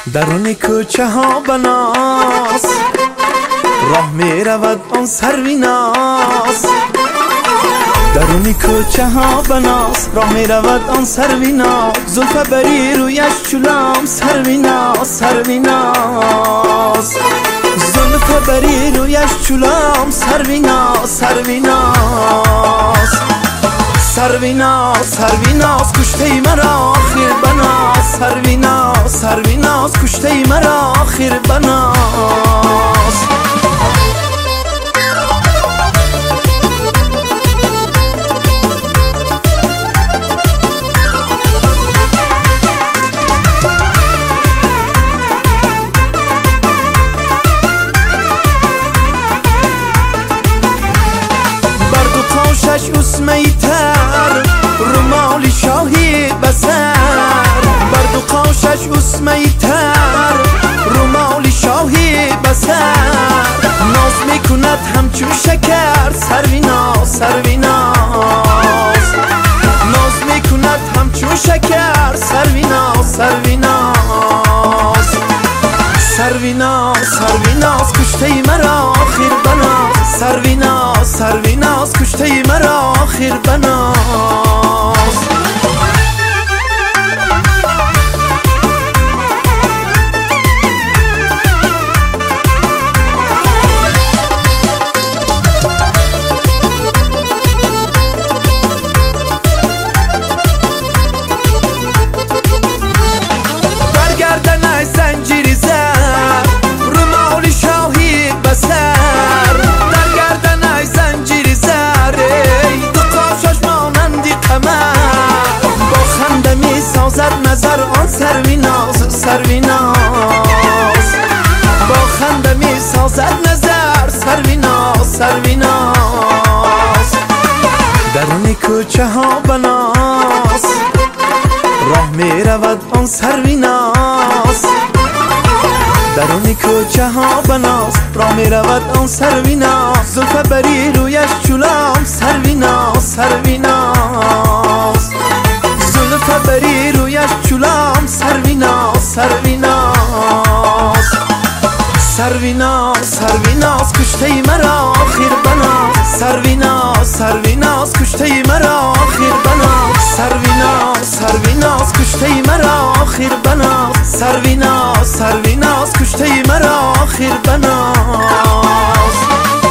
درون کوچه ها بناس، راه می رود آن سرویناس. درون کوچه ها بناس، راه می رود آن سرویناس. زلف بری رویش چولام سرویناس سرویناس. زلف بری رویش چولام سرویناس سرویناس. سرویناس سرویناس کشته مرا خیر بناس. سرویناس سرویناس کشته مرا خیر بناس. برش اسمیتر رومال شاهی بسر. برد و قاشش اسمیتر رومال شاهی بسر. ناز میکند همچون شکر سرویناس سرویناس. ناز میکند همچون شکر سرویناس سرویناس. سرویناس سرویناس کشته مرا خیر بناس. سرویناس سرویناس کشته مرا خیر بناس. برگردنش زنجیری زد رومال شاهی بسر. در گردنش زنجیری زد دو قاشش مانندی قمر. با خنده می سازد نظر آن سرویناس سرویناس. با خنده می سازد نظر سرویناس سرویناس. درون کوچه ها بناس، راه می رود آن سرویناس. درون کوچه ها بناس، راه می رود آن سرویناس. زلف بری رویش چولام سرویناس سرویناس. زلف بری رویش چولام سرویناس سرویناس. سرویناس سرویناس کشته مرا خیر بناس. سرویناس سرویناس کشته مرا خیر بناس. سرویناس سرویناس کشته مرا خیر بناس. سرویناس سرویناس کشته مرا خیر بناس.